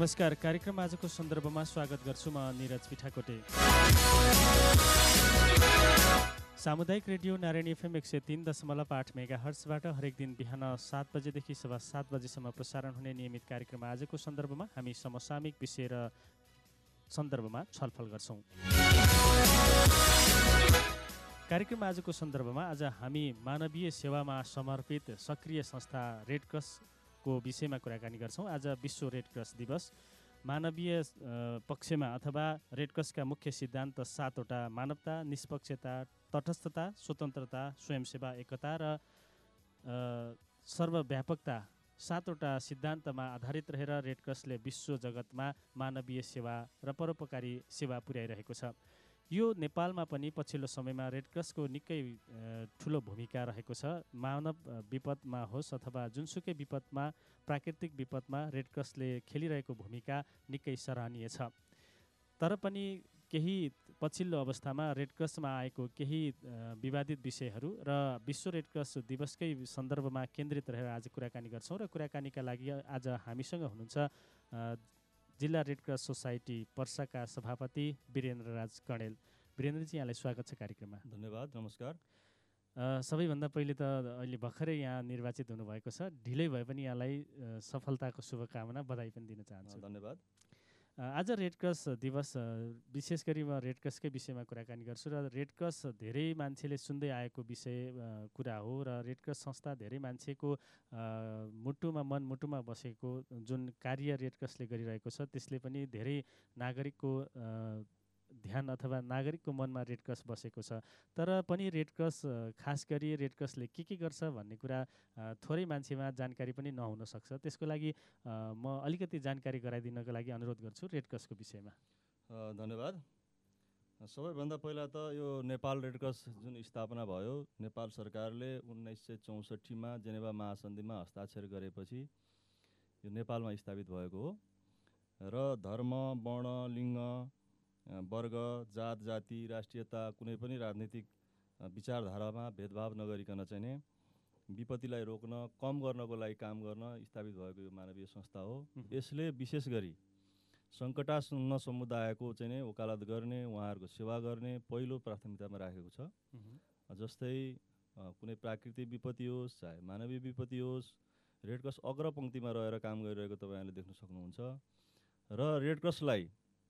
नमस्कार। कार्यक्रम आजको सन्दर्भमा स्वागत गर्छु म निरज पिठाकोटे। सामुदायिक रेडियो नारायणी एफएम 103.8 मेगाहर्ट्जबाट हरेक दिन बिहान 7 बजेदेखि सभा 7 बजेसम्म प्रसारण हुने नियमित कार्यक्रम आजको सन्दर्भमा हामी समसामयिक विषय र सन्दर्भमा छलफल गर्छौँ। कार्यक्रम आजको सन्दर्भमा आज हामी मानवीय सेवामा समर्पित सक्रिय संस्था रेड क्रसको विषयमा कुराकानी गर्छौँ। आज विश्व रेड क्रस दिवस। मानवीय पक्षमा अथवा रेड क्रसका मुख्य सिद्धान्त 7वटा मानवता, निष्पक्षता, तटस्थता, स्वतन्त्रता, स्वयंसेवा, एकता र सर्वव्यापकता 7वटा सिद्धान्तमा आधारित रहेर रेड क्रसले विश्व जगतमा मानवीय सेवा र परोपकारी सेवा पुर्याइरहेको छ। यो नेपालमा पनि पछिल्लो समयमा रेड क्रसको निकै ठुलो भूमिका रहेको छ। मानव विपदमा होस् अथवा जुनसुकै विपदमा, प्राकृतिक विपदमा रेड क्रसले खेलिरहेको भूमिका निकै सराहनीय छ। तर पनि केही पछिल्लो अवस्थामा रेड क्रसमा आएको केही विवादित विषयहरू र विश्व रेड क्रस दिवसकै सन्दर्भमा केन्द्रित रहेर आज कुराकानी गर्छौँ। र कुराकानीका लागि आज हामीसँग हुनुहुन्छ जिल्ला रेड क्रस सोसाइटी पर्साका सभापति वीरेन्द्र राज कणेल। वीरेन्द्रजी, यहाँलाई स्वागत छ कार्यक्रममा। धन्यवाद, नमस्कार। सबैभन्दा पहिले त अहिले भर्खरै यहाँ निर्वाचित हुनुभएको छ। ढिलै भए पनि यहाँलाई सफलताको शुभकामना, बधाई पनि दिन चाहन्छु। धन्यवाद। आज रेड क्रस दिवस, विशेष गरी म रेड क्रसकै विषयमा कुराकानी गर्छु। र रेड क्रस धेरै मान्छेले सुन्दै आएको कुरा हो र रेड क्रस संस्था धेरै मान्छेको मुटुमा बसेको जुन कार्य रेड क्रसले गरिरहेको छ त्यसले पनि धेरै नागरिकको ध्यान अथवा नागरिकको मनमा रेड क्रस बसेको छ। तर पनि रेड क्रस खास गरी रेड क्रसले के गर्छ भन्ने कुरा थोरै मान्छेमा जानकारी पनि नहुन सक्छ। त्यसको लागि म अलिकति जानकारी गराइदिनको लागि अनुरोध गर्छु रेड क्रसको विषयमा। धन्यवाद। सबैभन्दा पहिला त यो नेपाल रेड क्रस जुन स्थापना भयो, नेपाल सरकारले 1964मा जेनेभा महासन्धिमा हस्ताक्षर गरेपछि यो नेपालमा स्थापित भएको हो र धर्म, वर्ण, लिङ्ग, वर्ग, जात, जाति, राष्ट्रियता, कुनै पनि राजनीतिक विचारधारामा भेदभाव नगरिकन चाहिँ नि विपत्तिलाई रोक्न, कम गर्नको लागि काम गर्न स्थापित भएको यो मानवीय संस्था हो। यसले विशेष गरी सङ्कटासन्न समुदायको चाहिँ नि वकालत गर्ने, उहाँहरूको सेवा गर्ने पहिलो प्राथमिकतामा राखेको छ। जस्तै कुनै प्राकृतिक विपत्ति होस्, चाहे मानवीय विपत्ति होस्, रेड क्रस अग्रपङ्क्तिमा रहेर काम गरिरहेको तपाईँहरूले देख्न सक्नुहुन्छ। र रेड क्रसलाई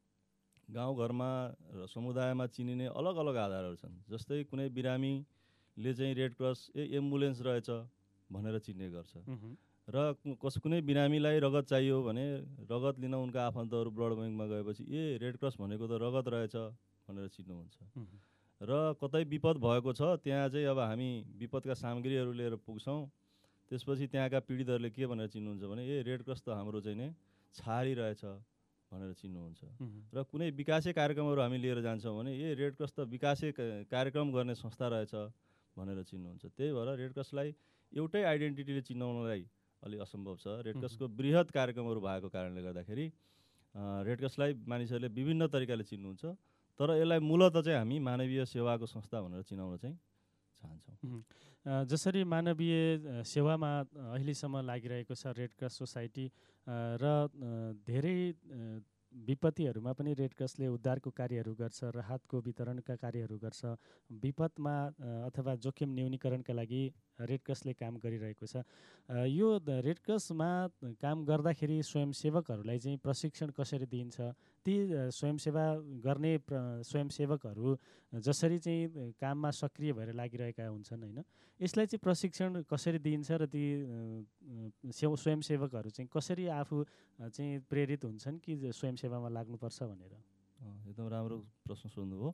गाउँघरमा र समुदायमा चिनिने अलग अलग आधारहरू छन्। जस्तै कुनै बिरामीले चाहिँ रेड क्रस एम्बुलेन्स रहेछ भनेर चिन्ने गर्छ र कुनै बिरामीलाई रगत चाहियो भने रगत लिन उनका आफन्तहरू ब्लड ब्याङ्कमा गएपछि रेड क्रस भनेको त रगत रहेछ भनेर चिन्नुहुन्छ। र कतै विपद भएको छ त्यहाँ चाहिँ अब हामी विपदका सामग्रीहरू लिएर पुग्छौँ, त्यसपछि त्यहाँका पीडितहरूले के भनेर चिन्नुहुन्छ भने रेड क्रस त हाम्रो चाहिँ नि छारी रहेछ भनेर चिन्नुहुन्छ। र कुनै विकासे कार्यक्रमहरू हामी लिएर जान्छौँ भने रेड क्रस त विकासे कार्यक्रम गर्ने संस्था रहेछ भनेर चिन्नुहुन्छ। त्यही भएर रेड क्रसलाई एउटै आइडेन्टिटीले चिनाउनलाई अलिक असम्भव छ। रेड क्रसको बृहत कार्यक्रमहरू भएको कारणले गर्दाखेरि रेड क्रसलाई मानिसहरूले विभिन्न तरिकाले चिन्नुहुन्छ। तर यसलाई मूलतः चाहिँ हामी मानवीय सेवाको संस्था भनेर चिनाउन चाहिँ चाहन्छौँ। जसरी मानवीय सेवामा अहिलेसम्म लागिरहेको छ रेड क्रस सोसाइटी र धेरै विपत्तिहरूमा पनि रेड क्रसले उद्धारको कार्यहरू गर्छ, राहतको वितरणका कार्यहरू गर्छ। विपदमा अथवा जोखिम न्यूनीकरणका लागि रेड क्रसले काम गरिरहेको छ। यो रेड क्रसमा काम गर्दाखेरि स्वयंसेवकहरूलाई चाहिँ प्रशिक्षण कसरी दिइन्छ? ती स्वयंसेवा गर्ने स्वयंसेवकहरू जसरी चाहिँ काममा सक्रिय भएर लागिरहेका हुन्छन् होइन, यसलाई चाहिँ प्रशिक्षण कसरी दिइन्छ र ती स्वयंसेवकहरू चाहिँ कसरी आफू चाहिँ प्रेरित हुन्छन् कि स्वयंसेवामा लाग्नुपर्छ भनेर? एकदम राम्रो प्रश्न सोध्नुभयो।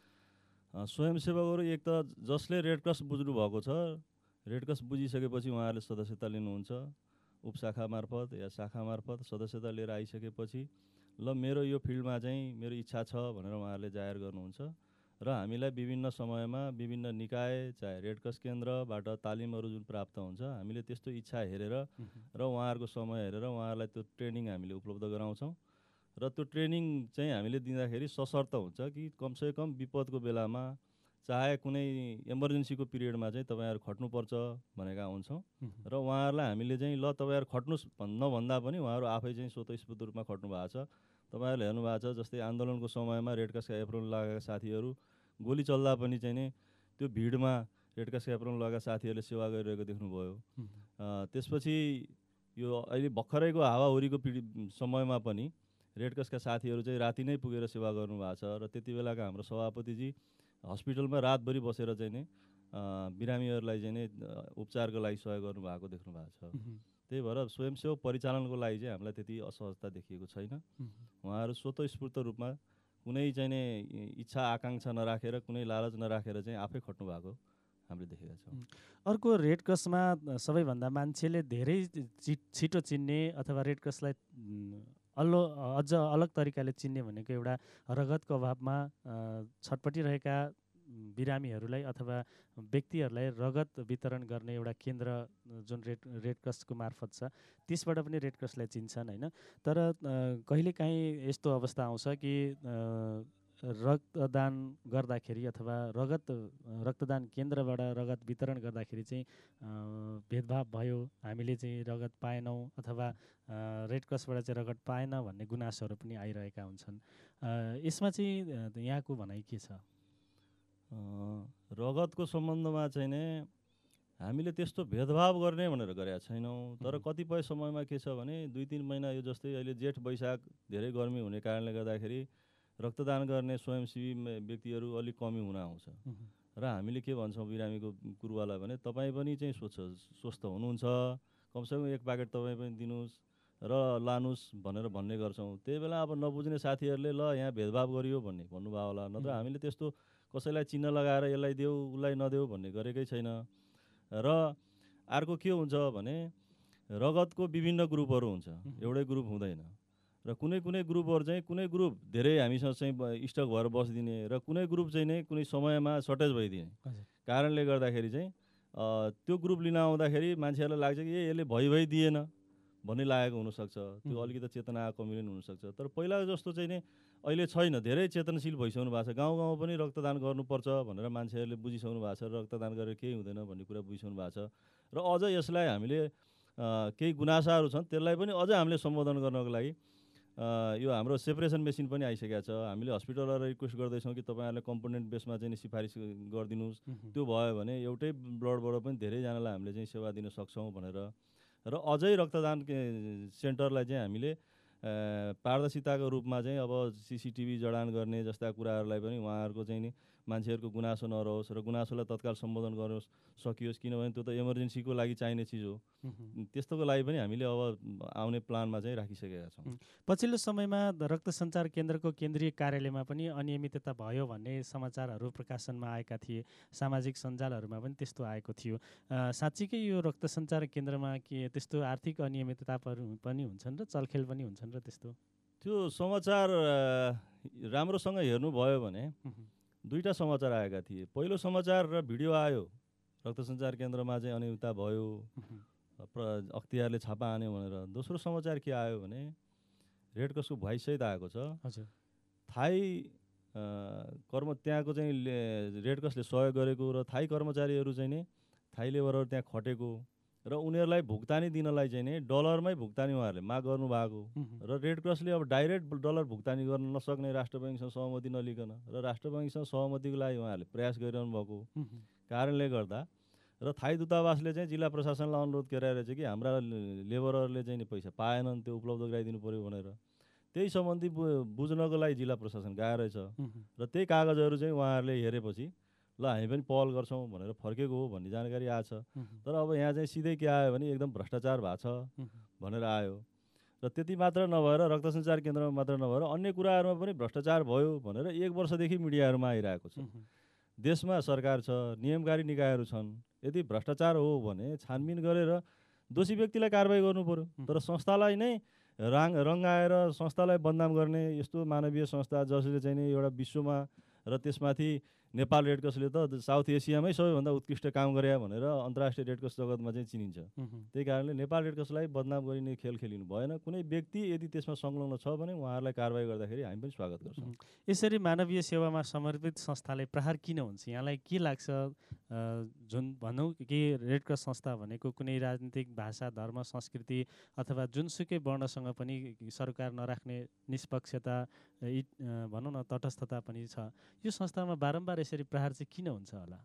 स्वयंसेवकहरू एक त जसले रेड क्रस बुझ्नु भएको छ, रेड क्रस बुझिसकेपछि उहाँहरूले सदस्यता लिनुहुन्छ। उपशाखा मार्फत या शाखा मार्फत सदस्यता लिएर आइसकेपछि ल मेरो यो फिल्डमा चाहिँ मेरो इच्छा छ भनेर उहाँहरूले जाहेर गर्नुहुन्छ र हामीलाई विभिन्न समयमा विभिन्न निकाय चाहे रेड क्रस केन्द्रबाट तालिमहरू जुन प्राप्त हुन्छ, हामीले त्यस्तो इच्छा हेरेर र उहाँहरूको समय हेरेर उहाँहरूलाई त्यो ट्रेनिङ हामीले उपलब्ध गराउँछौँ। र त्यो ट्रेनिङ चाहिँ हामीले दिँदाखेरि सशर्त हुन्छ कि कमसेकम विपदको बेलामा चाहे कुनै इमर्जेन्सीको पिरियडमा चाहिँ तपाईँहरू खट्नुपर्छ भनेका हुन्छौँ र उहाँहरूलाई हामीले चाहिँ ल तपाईँहरू खट्नुहोस् नभन्दा पनि उहाँहरू आफै चाहिँ स्वतस्फूर्त रूपमा खट्नु भएको छ। तपाईँहरूले हेर्नु भएको छ जस्तै आन्दोलनको समयमा रेडक्रसका एप्रोन लगाएका साथीहरू गोली चल्दा पनि चाहिँ नि त्यो भिडमा रेडक्रसका एप्रोन लगाएका साथीहरूले सेवा गरिरहेको देख्नुभयो। त्यसपछि यो अहिले भर्खरैको हावाहुरीको समयमा पनि रेडक्रसका साथीहरू चाहिँ राति नै पुगेर सेवा गर्नुभएको छ र त्यति बेलाका हाम्रो सभापतिजी हस्पिटलमा रातभरि बसेर चाहिँ नि बिरामीहरूलाई चाहिँ नि उपचारको लागि सहयोग गर्नुभएको देख्नु भएको छ। त्यही भएर स्वयंसेवक परिचालनको लागि चाहिँ हामीलाई त्यति असहजता देखिएको छैन। उहाँहरू स्वतस्फूर्त रूपमा कुनै चाहिँ नि इच्छा आकाङ्क्षा नराखेर कुनै लालच नराखेर चाहिँ आफै खट्नु भएको हामीले देखेका छौँ। अर्को रेडक्रसमा सबैभन्दा मान्छेले धेरै छिटो चिन्ने अथवा रेडक्रसलाई अझ अलग तरिकाले चिन्ने भनेको एउटा रगतको अभावमा छटपटिरहेका बिरामीहरूलाई अथवा व्यक्तिहरूलाई रगत वितरण गर्ने एउटा केन्द्र जुन रेडक्रसको मार्फत छ त्यसबाट पनि रेडक्रसलाई चिन्छन् होइन। तर कहिलेकाहीँ यस्तो अवस्था आउँछ कि रक्तदान गर्दाखेरि अथवा रक्तदान केन्द्रबाट रगत वितरण गर्दाखेरि चाहिँ भेदभाव भयो, हामीले चाहिँ रगत पाएनौँ अथवा रेडक्रसबाट चाहिँ रगत पाएन भन्ने गुनासोहरू पनि आइरहेका हुन्छन्। यसमा चाहिँ यहाँको भनाइ के छ? रगतको सम्बन्धमा चाहिँ नै हामीले त्यस्तो भेदभाव गर्ने भनेर गरेका छैनौँ। तर कतिपय समयमा के छ भने 2-3 महिना यो जस्तै अहिले जेठ वैशाख धेरै गर्मी हुने कारणले गर्दाखेरि रक्तदान गर्ने स्वयंसेवी व्यक्तिहरू अलिक कमी हुन आउँछ र हामीले के भन्छौँ बिरामीको कुरुवालाई भने तपाईँ पनि चाहिँ स्वस्थ हुनुहुन्छ, कमसेकम एक प्याकेट तपाईँ पनि दिनुहोस् र लानुहोस् भनेर भन्ने गर्छौँ। त्यही बेला अब नबुझ्ने साथीहरूले ल यहाँ भेदभाव गरियो भन्नुभयो होला, नत्र हामीले त्यस्तो कसैलाई चिन्ह लगाएर यसलाई देऊ उसलाई नदेऊ भन्ने गरेकै छैन। र अर्को के हुन्छ भने रगतको विभिन्न ग्रुपहरू हुन्छ, एउटै ग्रुप हुँदैन र कुनै ग्रुपहरू चाहिँ कुनै ग्रुप धेरै हामीसँग चाहिँ स्टक भएर बसिदिने र कुनै ग्रुप चाहिँ नै कुनै समयमा सर्टेज भइदिने कारणले गर्दाखेरि चाहिँ त्यो ग्रुप लिन आउँदाखेरि मान्छेहरूलाई लाग्छ कि यसले भइ दिएन भन्ने लागेको हुनसक्छ। त्यो अलिकति चेतना कमी पनि हुनसक्छ। तर पहिला जस्तो चाहिँ नि अहिले छैन, धेरै चेतनशील भइसक्नु भएको छ। गाउँ गाउँ पनि रक्तदान गर्नुपर्छ भनेर मान्छेहरूले बुझिसक्नु भएको छ र रक्तदान गरेर केही हुँदैन भन्ने कुरा बुझिसक्नु भएको छ। र अझ यसलाई हामीले केही गुनासाहरू छन् त्यसलाई पनि अझ हामीले सम्बोधन गर्नको लागि यो हाम्रो सेपरेसन मेसिन पनि आइसकेको छ। हामीले हस्पिटलहरूलाई रिक्वेस्ट गर्दैछौँ कि तपाईँहरूले कम्पोनेन्ट बेसमा चाहिँ सिफारिस गरिदिनुहोस्। त्यो भयो भने एउटै ब्लडबाट पनि धेरैजनालाई हामीले चाहिँ सेवा दिन सक्छौँ भनेर। र अझै रक्तदान सेन्टरलाई चाहिँ हामीले पारदर्शिताको रूपमा चाहिँ अब CCTV जडान गर्ने जस्ता कुराहरूलाई पनि उहाँहरूको चाहिँ नि मान्छेहरूको गुनासो नरहोस् र गुनासोलाई तत्काल सम्बोधन गर्न सकियोस्, किनभने त्यो त इमर्जेन्सीको लागि चाहिने चिज हो। त्यस्तोको लागि पनि हामीले अब आउने प्लानमा चाहिँ राखिसकेका छौँ। पछिल्लो समयमा रक्त सञ्चार केन्द्रको केन्द्रीय कार्यालयमा पनि अनियमितता भयो भन्ने समाचारहरू प्रकाशनमा आएका थिए, सामाजिक सञ्जालहरूमा पनि त्यस्तो आएको थियो। साँच्चीकै यो रक्त सञ्चार केन्द्रमा के त्यस्तो आर्थिक अनियमितताहरू पनि हुन्छन् र चलखेल पनि हुन्छन् र त्यस्तो? त्यो समाचार राम्रोसँग हेर्नुभयो भने दुईवटा समाचार आएका थिए। पहिलो समाचार र भिडियो आयो रक्त सञ्चार केन्द्रमा चाहिँ अनियमितता भयो, अख्तियारले छापा हान्यो भनेर। दोस्रो समाचार के आयो भने रेडक्रसको भोइससहित आएको छ। हजुर, थाई त्यहाँको चाहिँ रेडक्रसले सहयोग गरेको र थाई कर्मचारीहरू चाहिँ नि थाई लेबरहरू त्यहाँ खटेको र उनीहरूलाई भुक्तानी दिनलाई चाहिँ नि डलरमै भुक्तानी उहाँहरूले माग गर्नुभएको र रेडक्रसले अब डाइरेक्ट डलर भुक्तानी गर्न नसक्ने राष्ट्र बैङ्कसँग सहमति नलिकन र राष्ट्र बैङ्कसँग सहमतिको लागि उहाँहरूले प्रयास गरिरहनु भएको कारणले गर्दा र थाई दूतावासले चाहिँ जिल्ला प्रशासनलाई अनुरोध गरिरहेको छ कि हाम्रा लेबरहरूले चाहिँ नि पैसा पाएनन्, त्यो उपलब्ध गराइदिनु पऱ्यो भनेर। त्यही सम्बन्धी बुझ्नको लागि जिल्ला प्रशासन गएको रहेछ र त्यही कागजहरू चाहिँ उहाँहरूले हेरेपछि ल हामी पनि पहल गर्छौँ भनेर फर्केको हो भन्ने जानकारी आएछ। तर अब यहाँ चाहिँ सिधै के आयो भने एकदम भ्रष्टाचार भएको छ भनेर आयो। र त्यति मात्र नभएर रक्त सञ्चार केन्द्रमा मात्र नभएर अन्य कुराहरूमा पनि भ्रष्टाचार भयो भनेर 1 वर्षदेखि मिडियाहरूमा आइरहेको छ। देशमा सरकार छ, नियमकारी निकायहरू छन्। यदि भ्रष्टाचार हो भने छानबिन गरेर दोषी व्यक्तिलाई कारबाही गर्नु पर्यो। तर संस्थालाई नै रङ्गाएर संस्थालाई बदनाम गर्ने यस्तो मानवीय संस्था जसले चाहिँ नि एउटा विश्वमा र त्यसमाथि नेपाल रेड क्रसले त साउथ एसियामै सबैभन्दा उत्कृष्ट काम गरे भनेर अन्तर्राष्ट्रिय रेड क्रस जगतमा चाहिँ चिनिन्छ। त्यही कारणले नेपाल रेड क्रसलाई बदनाम गरिने खेल खेलिनु भएन। कुनै व्यक्ति यदि त्यसमा संलग्न छ भने उहाँहरूलाई कारबाही गर्दाखेरि हामी पनि स्वागत गर्छौँ। यसरी मानवीय सेवामा समर्पित संस्थाले प्रहार किन हुन्छ? यहाँलाई के लाग्छ? जुन भनौँ कि रेड क्रस संस्था भनेको कुनै राजनीतिक भाषा, धर्म, संस्कृति अथवा जुनसुकै वर्णसँग पनि सरकार नराख्ने निष्पक्षता, भनौँ न तटस्थता पनि छ। यो संस्थामा बारम्बार यसरी प्रहार चाहिँ किन हुन्छ होला?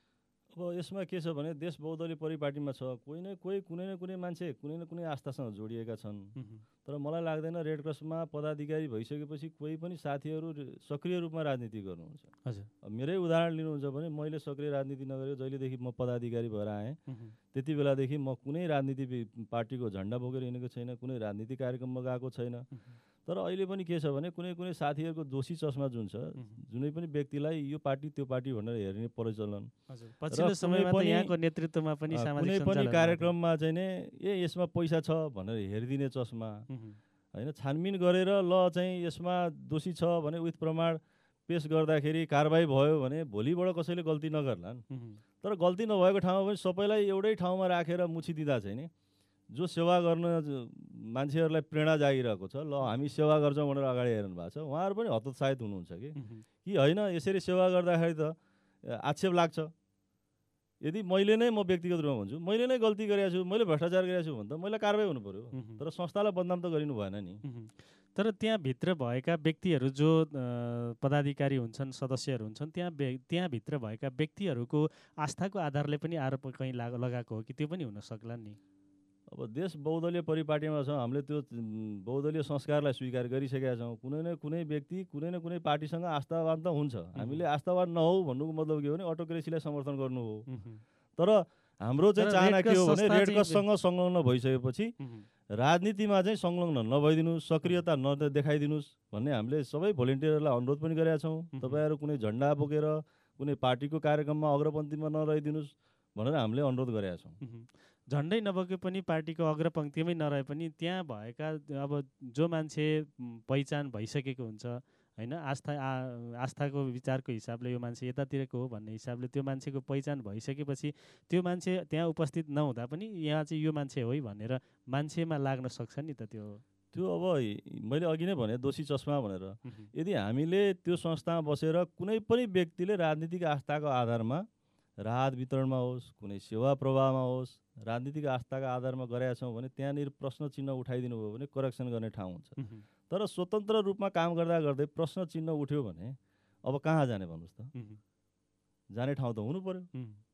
अब यसमा के छ भने देश बहुदलीय परिपाटीमा छ। कोही न कोही कुनै न कुनै मान्छे कुनै न कुनै आस्थासँग जोडिएका छन्। तर मलाई लाग्दैन रेड क्रसमा पदाधिकारी भइसकेपछि कोही पनि साथीहरू सक्रिय रूपमा राजनीति गर्नुहुन्छ। हजुर, मेरै उदाहरण लिनुहुन्छ भने मैले सक्रिय राजनीति नगरेको जहिलेदेखि म पदाधिकारी भएर आएँ त्यति बेलादेखि म कुनै राजनीति पार्टीको झन्डा बोकेर हिँडेको छैन, कुनै राजनीतिक कार्यक्रममा गएको छैन। तर अहिले पनि के छ भने कुनै कुनै साथीहरूको दोषी चस्मा जुन छ, जुनै पनि व्यक्तिलाई यो पार्टी त्यो पार्टी भनेर हेर्ने प्रचलन, पछिल्लो समयमा त यहाँको नेतृत्वमा पनि कुनै पनि कार्यक्रममा चाहिँ नि यसमा पैसा छ भनेर हेरिदिने चस्मा होइन, छानबिन गरेर ल चाहिँ यसमा दोषी छ भने विथ प्रमाण पेश गर्दाखेरि कारबाही भयो भने भोलिबाट कसैले गल्ती नगर्लान्। तर गल्ती नभएको ठाउँमा पनि सबैलाई एउटै ठाउँमा राखेर मुछिदिँदा चाहिँ नि जो सेवा गर्न मान्छेहरूलाई प्रेरणा जागिरहेको छ, ल हामी सेवा गर्छौँ भनेर अगाडि हेर्नु भएको छ, उहाँहरू पनि हतोत्साहित हुनुहुन्छ कि होइन यसरी सेवा गर्दाखेरि त आक्षेप लाग्छ। यदि मैले नै म व्यक्तिगत रूपमा भन्छु मैले नै गल्ती गरेको छु, मैले भ्रष्टाचार गरेको छु भने त मैले कारबाही हुनु पर्यो। तर संस्थालाई बदनाम त गरिनु भएन नि। तर त्यहाँभित्र भएका व्यक्तिहरू जो पदाधिकारी हुन्छन्, सदस्यहरू हुन्छन्, त्यहाँभित्र भएका व्यक्तिहरूको आस्थाको आधारले पनि आरोप कहीँ लगाएको हो कि त्यो पनि हुन सक्ला नि? अब देश बहुदलीय परिपाटीमा छ, हामीले त्यो बहुदलीय संस्कारलाई स्वीकार गरिसकेका छौँ। कुनै न कुनै व्यक्ति कुनै न कुनै पार्टीसँग आस्थावान त हुन्छ। हामीले आस्थावान नहौ भन्नुको मतलब के हो भने अटोक्रेसीलाई समर्थन गर्नु हो। तर हाम्रो चाहिँ चाहना के हो भने रेड क्रससँग संलग्न भइसकेपछि राजनीतिमा चाहिँ संलग्न नभइदिनुहोस्, सक्रियता नदेखाइदिनुहोस् भन्ने हामीले सबै भोलिन्टियरहरूलाई अनुरोध पनि गरेका छौँ। तपाईँहरू कुनै झन्डा बोकेर कुनै पार्टीको कार्यक्रममा अग्रपन्थीमा नरहिदिनुहोस् भनेर हामीले अनुरोध गरेका छौँ। झन्डै नबोके पनि पार्टीको अग्रपङ्क्तिमै नरहे पनि त्यहाँ भएका अब जो मान्छे पहिचान भइसकेको हुन्छ होइन, आस्थाको विचारको हिसाबले यो मान्छे यतातिरको हो भन्ने हिसाबले त्यो मान्छेको पहिचान भइसकेपछि त्यो मान्छे त्यहाँ उपस्थित नहुँदा पनि यहाँ चाहिँ यो मान्छे हो भनेर मान्छेमा लाग्न सक्छ नि त। त्यो अब मैले अघि नै भने दोषी चस्मा भनेर, यदि हामीले त्यो संस्थामा बसेर कुनै पनि व्यक्तिले राजनीतिक आस्थाको आधारमा राहत वितरणमा होस्, कुनै सेवा प्रवाहमा होस्, राजनीतिक आस्थाका आधारमा गरेका छौँ भने त्यहाँनिर प्रश्न चिन्ह उठाइदिनु भयो भने करेक्सन गर्ने ठाउँ हुन्छ। तर स्वतन्त्र रूपमा काम गर्दा गर्दै प्रश्न चिन्ह उठ्यो भने अब कहाँ जाने भन्नुहोस् त? जाने ठाउँ त हुनु पर्यो।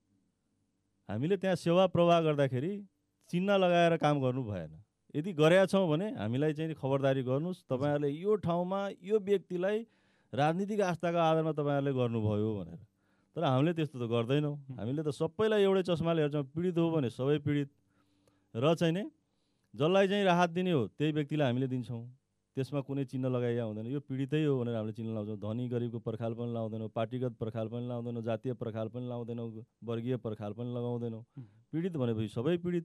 हामीले त्यहाँ सेवा प्रवाह गर्दाखेरि चिन्ह लगाएर काम गर्नु भएन। यदि गरेका छौँ भने हामीलाई चाहिँ खबरदारी गर्नुहोस्, तपाईँहरूले यो ठाउँमा यो व्यक्तिलाई राजनीतिक आस्थाको आधारमा तपाईँहरूले गर्नुभयो भनेर। तर हामीले त्यस्तो त गर्दैनौँ। हामीले त सबैलाई एउटै चस्माले हेर्छौँ। पीडित हो भने सबै पीडित र चाहिँ नि जसलाई चाहिँ राहत दिने हो त्यही व्यक्तिलाई हामीले दिन्छौँ। त्यसमा कुनै चिन्ह लगाइया हुँदैन। यो पीडितै हो भनेर हामीले चिन्ह लाउँछौँ। धनी गरिबको पर्खाल पनि लाउँदैनौँ, पार्टीगत पर्खाल पनि लाउँदैनौँ, जातीय पर्खाल पनि लाउँदैनौँ, वर्गीय पर्खाल पनि लगाउँदैनौँ। पीडित भनेपछि सबै पीडित।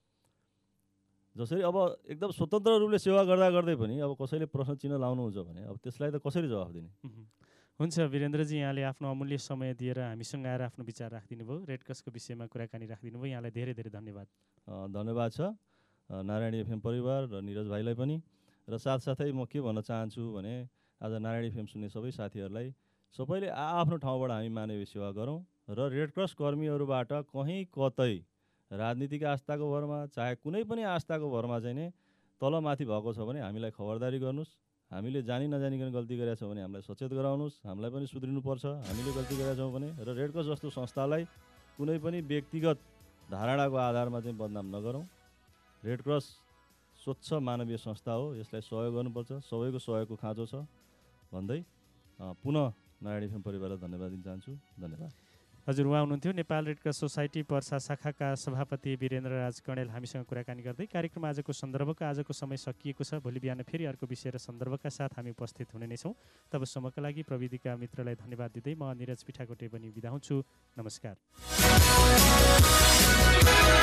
जसरी अब एकदम स्वतन्त्र रूपले सेवा गर्दा गर्दै पनि अब कसैले प्रश्न चिन्ह लाउनुहुन्छ भने अब त्यसलाई त कसरी जवाफ दिने? हुन्छ वीरेन्द्रजी, यहाँले आफ्नो अमूल्य समय दिएर हामीसँग आएर आफ्नो विचार राखिदिनु भयो, रेड क्रसको विषयमा कुराकानी राखिदिनु भयो। यहाँलाई धेरै धेरै धन्यवाद। धन्यवाद छ नारायणी एफएम परिवार र निरज भाइलाई पनि। र साथसाथै म के भन्न चाहन्छु भने आज नारायणी एफएम सुन्ने सबै साथीहरूलाई सबैले आफ्नो ठाउँबाट हामी मानवीय सेवा गरौँ र रेड क्रस कर्मीहरूबाट कहीँ कतै राजनीतिक आस्थाको भरमा चाहे कुनै पनि आस्थाको भरमा चाहिँ नि तलमाथि भएको छ भने हामीलाई खबरदारी गर्नुहोस्। हामीले जानी नजानिकन गल्ती गरेका छौँ भने हामीलाई सचेत गराउनुहोस्। हामीलाई पनि सुध्रिनुपर्छ हामीले गल्ती गरेका छौँ भने। र रेड क्रस जस्तो संस्थालाई कुनै पनि व्यक्तिगत धारणाको आधारमा चाहिँ बदनाम नगरौँ। रेड क्रस स्वच्छ मानवीय संस्था हो, यसलाई सहयोग गर्नुपर्छ, सबैको सहयोगको खाँचो छ भन्दै पुनः नारायणी एफएम परिवारलाई धन्यवाद दिन चाहन्छु। धन्यवाद। हजुर, उहाँ हुनुहुन्थ्यो Nepal Red Cross Society Parsa शाखाका सभापति वीरेन्द्र राज कणेल हामीसँग कुराकानी गर्दै। कार्यक्रम आजको सन्दर्भका आजको समय सकिएको छ। भोलि बिहान फेरि अर्को विषय र सन्दर्भका साथ हामी उपस्थित हुने नै छौँ। तबसम्मका लागि प्रविधिका मित्रलाई धन्यवाद दिँदै म निरज पिठाकोटे पनि बिदा हुन्छु। नमस्कार।